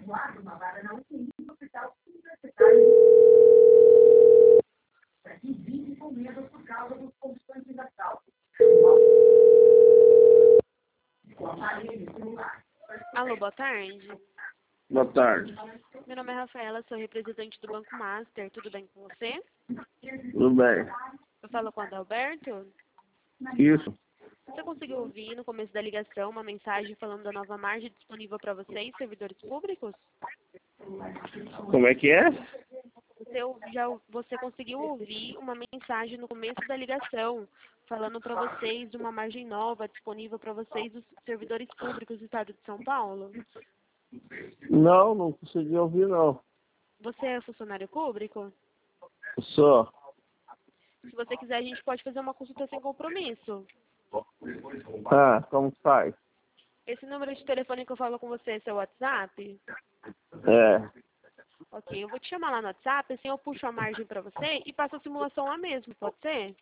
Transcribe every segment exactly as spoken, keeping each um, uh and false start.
Alô, boa tarde. Boa tarde. Meu nome é Rafaela, sou representante do Banco Master. Tudo bem com você? Tudo bem? Eu falo com o Adalberto. Isso. Você conseguiu ouvir no começo da ligação uma mensagem falando da nova margem disponível para vocês, servidores públicos? Como é que é? Você, ou- já, você conseguiu ouvir uma mensagem no começo da ligação falando para vocês de uma margem nova disponível para vocês, os servidores públicos do Estado de São Paulo? Não, não consegui ouvir, não. Você é funcionário público? Só. Se você quiser, a gente pode fazer uma consulta sem compromisso. Ah, como faz? Esse número de telefone que eu falo com você é seu WhatsApp? É. Ok, eu vou te chamar lá no WhatsApp, assim eu puxo a margem para você e passo a simulação lá mesmo, pode ser?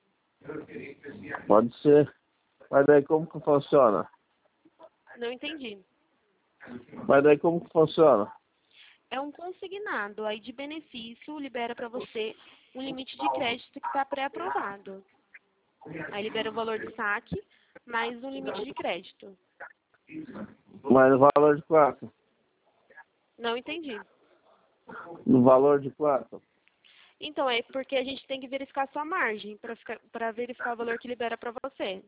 Pode ser. Mas daí como que funciona? Não entendi. Mas daí como que funciona? É um consignado, aí de benefício libera para você um limite de crédito que está pré-aprovado. Aí libera o valor de saque, mais um limite de crédito. Mas no valor de quanto? Não entendi. No valor de quanto? Então, é porque a gente tem que verificar a sua margem, para verificar o valor que libera para você.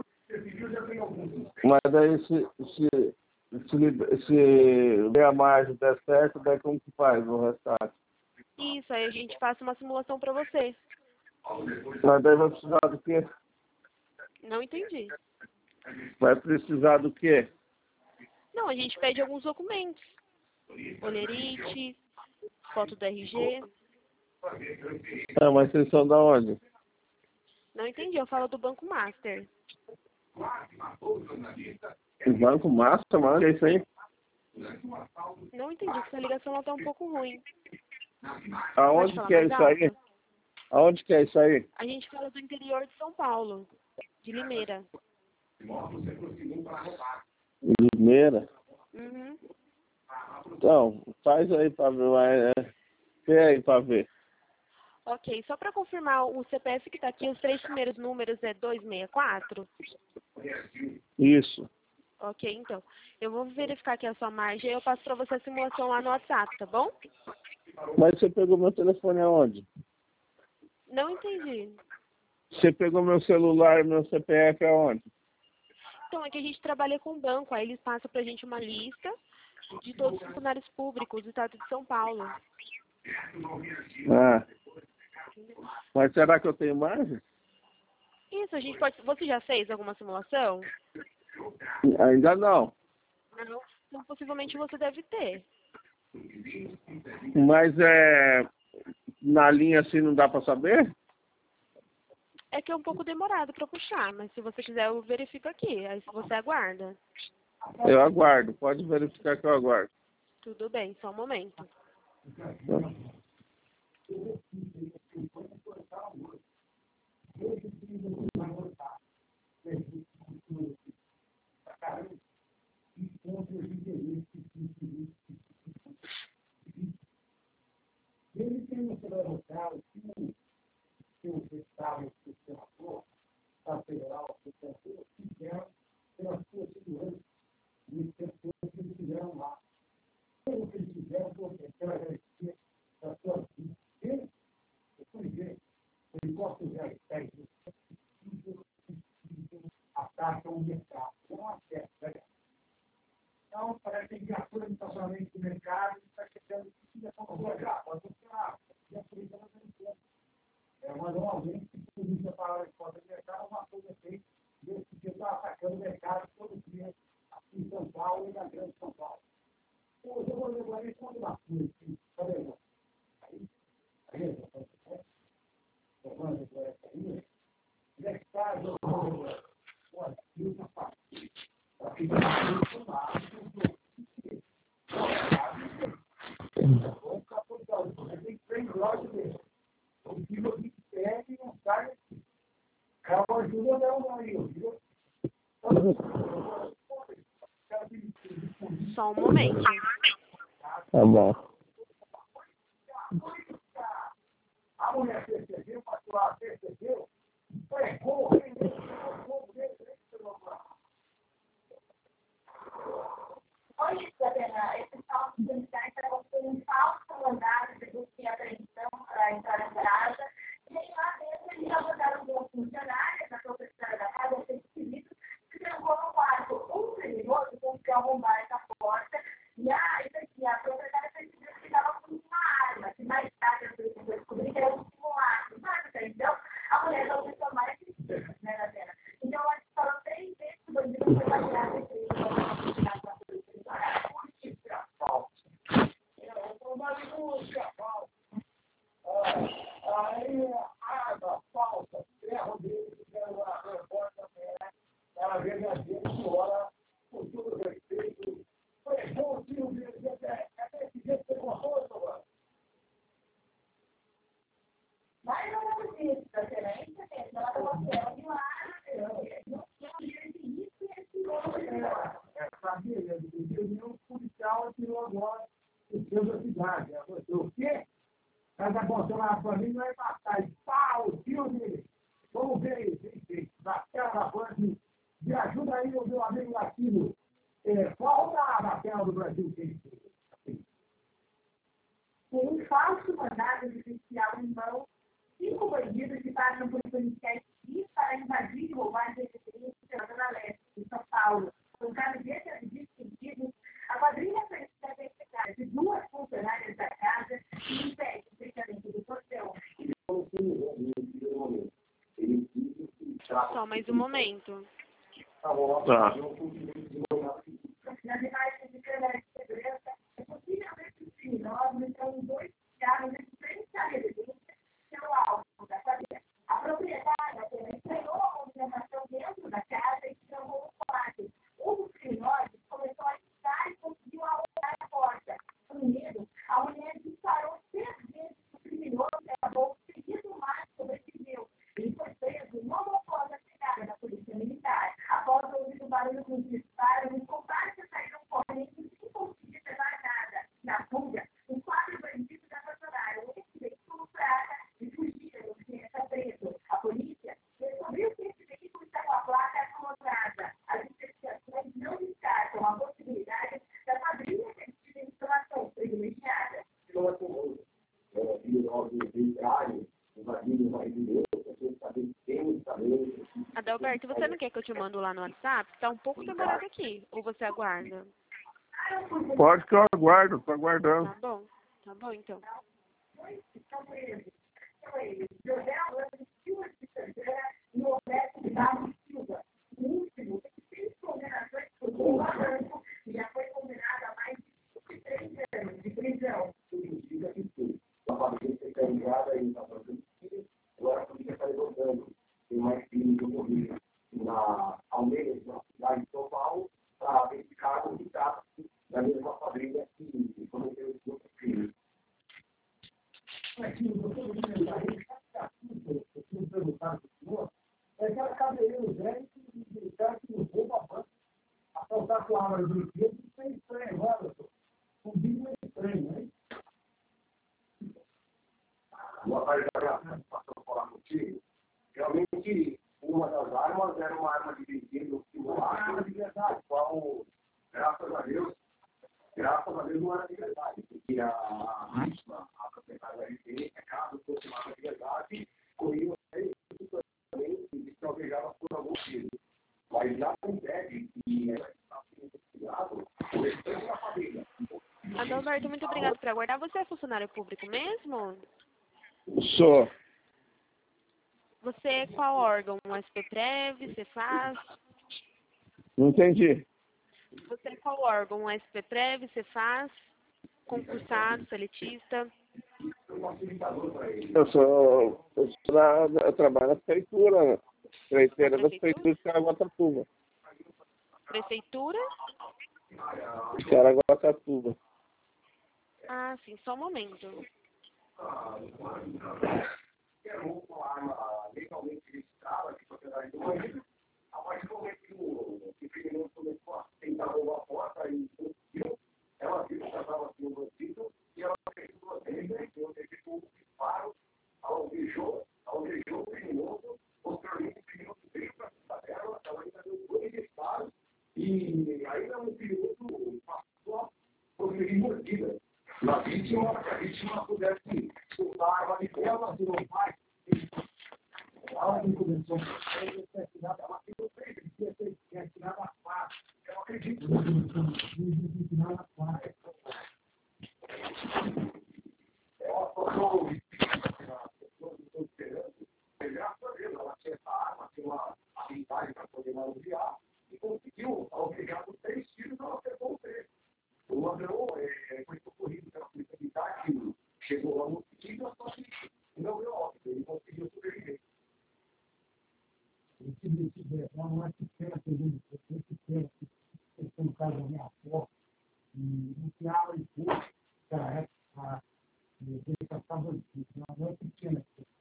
Mas daí se, se, se, se der a margem der certo, daí como que faz o restante? Isso, aí a gente passa uma simulação para você. Mas daí vai precisar do quê? Não entendi. Vai precisar do quê? Não, a gente pede alguns documentos. Olerite, foto do R G. Ah, mas vocês são da onde? Não entendi, eu falo do Banco Master. Banco Master, mano, é isso aí? Não entendi, essa ligação está um pouco ruim. Aonde falar que é mais isso aí? alto? Aonde que é isso aí? A gente fala do interior de São Paulo, de Limeira. Limeira? Uhum. Então, faz aí pra ver, vai, é, vê aí pra ver. Ok, só para confirmar, o C P F que está aqui, os três primeiros números é duzentos e sessenta e quatro? Isso. Ok, então. Eu vou verificar aqui a sua margem e eu passo para você a simulação lá no WhatsApp, tá bom? Mas você pegou meu telefone aonde? Não entendi. Você pegou meu celular e meu C P F aonde? Então, é que a gente trabalha com o banco, aí eles passam para a gente uma lista de todos os funcionários públicos do Estado de São Paulo. Ah. Mas será que eu tenho margem? Isso, a gente pode... Você já fez alguma simulação? Ainda não. Não. Então, possivelmente você deve ter. Mas é... na linha assim não dá pra saber? É que é um pouco demorado para puxar, mas se você quiser eu verifico aqui, aí você aguarda. Eu aguardo. Pode verificar que eu aguardo. Tudo bem, só um momento. Só um momento. Tá bom. A mulher percebeu, passou a percebeu, pregou, hoje, Sabrina, esses falsos policiais estavam com um falso mandato de busca e apreensão para entrar na casa. E aí lá dentro eles abordaram duas funcionárias, a professora da casa, o esquisito, que trancou no quarto um criminoso com que arrombar essa porta. E a, isso aqui, a proprietária percebeu que estava com uma arma, que mais tarde a polícia foi descobrir que era um simulacro. Sabe? Então, a mulher não pensou mais que isso, né, na cena. Então, ela falou três vezes que o bandido foi baseado em três aí a água falsa, ferro dele, que era uma repórter, ela verdadeira senhora, com todo respeito, foi bom tio dele, até esse jeito que você gostou, Giovanni. Mas não é isso, tá excelente, ela estava de lá, não tinha direito isso e esse outro. É, sabia, o policial tirou agora os seus da cidade. O quê? Mas a Bolsonaro para mim não é matar, e pau, tio dele. Vamos ver isso, Raquel da Band, me ajuda aí, o meu amigo Latino. É, qual da Raquel do Brasil tem? Com um falso mandado judicial em mão, cinco bandidos que passam por policiais civis para invadir e roubar residências pela Zona Leste, em São Paulo. Com camiseta de sentidos, a quadrilha foi identificada de duas funcionárias da casa e impede o fechamento do portão. Só mais um momento. Tá. Nas imagens de câmera de segurança, é possível ver que os criminosos estão em dois carros em frente à residência pelo alto da quadrilha. A proprietária também estreou a movimentação dentro da casa e chamou o quarto. Um dos criminosos começou a gritar e conseguiu arrombar a porta. Com medo, a mulher disparou três vezes o criminoso e acabou seguindo mais sobreviveu. Ele foi preso logo após a chegada da polícia militar. Após ouvir o barulho dos disparos, os comparsa saíram correndo sem conseguir levar nada. Na fuga, os quatro bandidos abandonaram esse veículo prata e fugiram do que está preso. A polícia descobriu que esse veículo está com a placa conotada. As investigações não descartam a possibilidade da quadrilha ter tido informação privilegiada. Adalberto, você não quer que eu te mando lá no WhatsApp? Tá um pouco demorado aqui. Ou você aguarda? Pode que eu aguardo, tô aguardando. Tá bom. Tá bom, então. Já foi condenado a mais de três anos de prisão. Agora a polícia está levantando. Tem mais crimes ocorridos na Almeida, na cidade de São Paulo, para verificar o resultado da mesma quadrilha que cometeu esse outro crime. É aquela cabeleira velha que cara que não rouba a banca, assaltar com a arma do brinquedo, isso é estranho, olha só. Um bicho é estranho, né? O aparelho passou a falar contigo. Realmente, uma das armas era uma arma de brinquedo simulada de verdade, qual, graças a Deus, graças a Deus não era de verdade, porque a vítima, a proprietária da residência, caso fosse uma arma de verdade, corria também e se alvejava por algum motivo. Mas já não impede que ela está sendo investigado por restante da família. Adalberto, muito obrigado por aguardar. Você é funcionário público mesmo? Sou. Você é qual órgão? Um S P Prev? Você faz? Não entendi. Você é qual órgão? Um S P Prev? Você faz? Concursado, seletista? Eu sou. Eu, sou na, eu trabalho na prefeitura, né? Prefeitura da prefeitura de Caraguatatuba. Prefeitura? Caraguatatuba. Ah, sim, só um momento. Uma arma legalmente registrada, que propriedade do bandido, a partir do momento que o criminoso começou a tentar roubar a porta e conseguiu, ela viu que estava sendo bandido. E aí é um período passou prosseguir mordida. Na vítima, a vítima pudesse soltar a arma de dela, se não faz. Ela não começou a ser tirada, ela ficou presa, ele tinha ser tirada a quatro. Eu acredito que ela foi tirada a quatro. Ela falou, a pessoa que estou esperando, pegar a Deus, ela tinha essa arma, tinha uma habilidade para poder manusear, e conseguiu, ao pegar os três tiros, ela pegou o três. O ladrão é, foi socorrido pela polícia militar, que chegou lá no seguinte, só que não deu óbito, ele conseguiu sobreviver. Se ele tiver, não é que espera, segundo você, que espera, que tem um caso da minha avó, e não se abre e puxa, cara, é a ele passava não é pequena.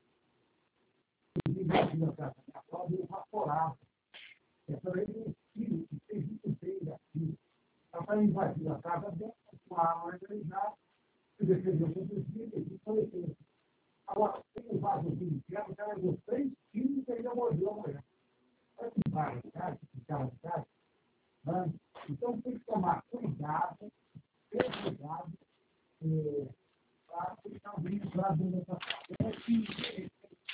Ele veio da casa, a avó dele evaporava. É para ele um filho que fez muito bem daqui. Ela para invadir a casa dela, com a arma, ele já se defendeu contra os filhos e foi feito. Agora, tem um vasozinho de ferro, o cara deu três filhos e ainda mordeu a mulher. Olha que vai, cara, que cara de casa. Então tem que tomar cuidado, ter cuidado, para ficar bem usado nessa parte.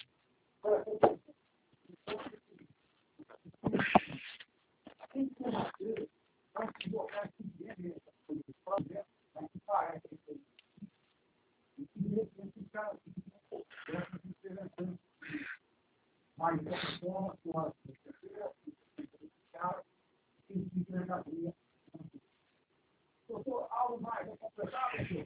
Tem que fazer, para se botar aqui dentro, aqui parece que e de repente o cara fica interessante. Mas essa forma, com a terceira, cara, tem que ir na cadeia. Doutor, algo mais a completar, doutor?